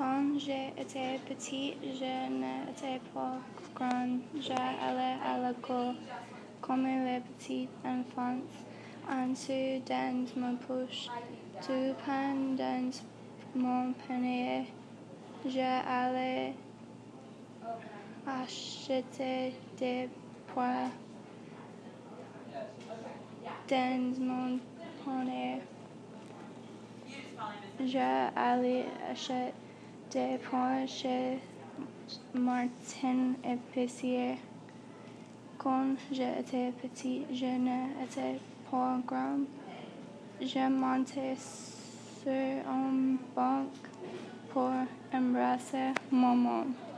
Quand j'étais petit, je n'étais pas grand. J'allais à l'école comme les petits enfants. En dessous dans ma poche, du pain dans mon panier. J'allais acheter des pois dans mon panier. J'allais acheter des pois chez Martin épicier. Quand j'étais petit, je n'étais pas grand. Je montais sur un banc pour embrasser maman.